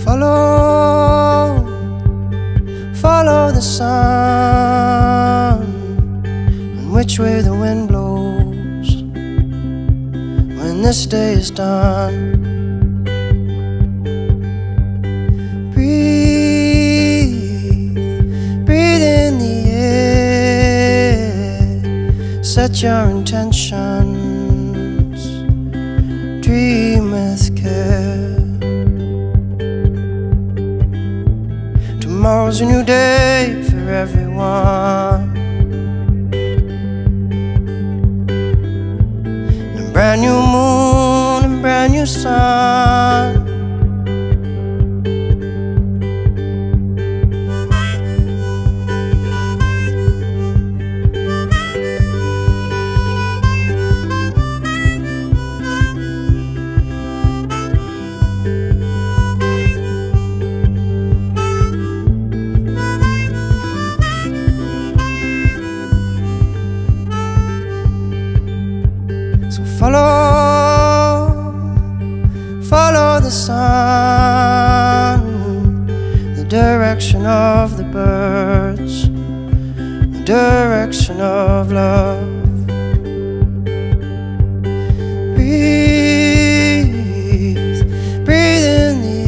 follow the sun, and which way the wind blows when this day is done. Breathe in the air, set your intentions, dream with care. Tomorrow's a new day for everyone, and a brand new moon and brand new sun. So follow the sun, the direction of the birds, the direction of love. Breathe in the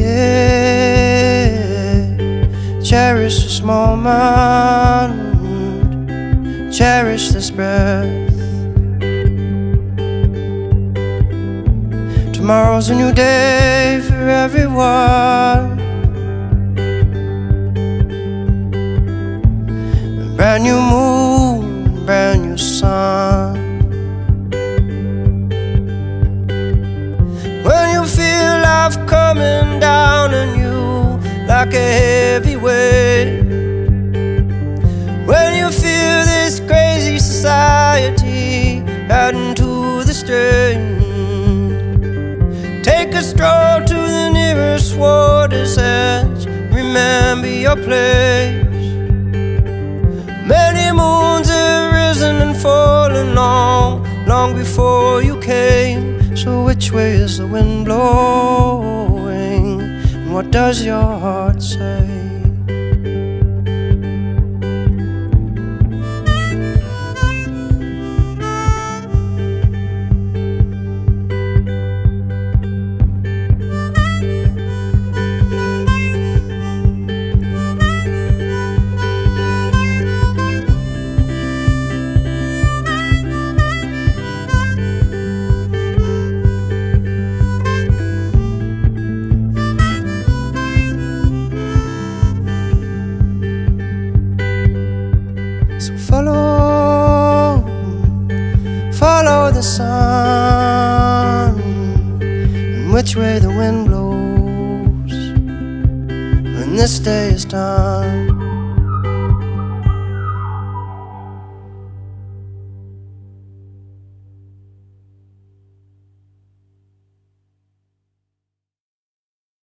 air, cherish this moment, cherish this breath. Tomorrow's a new day for everyone, a brand new moon, a brand new sun. When you feel life coming down on you like a heavy weight, when you feel this crazy society adding to the strain, take a stroll to the nearest water's edge. Remember your place. Many moons have risen and fallen long before you came. So which way is the wind blowing, and what does your heart say? So follow the sun, and which way the wind blows when this day is done.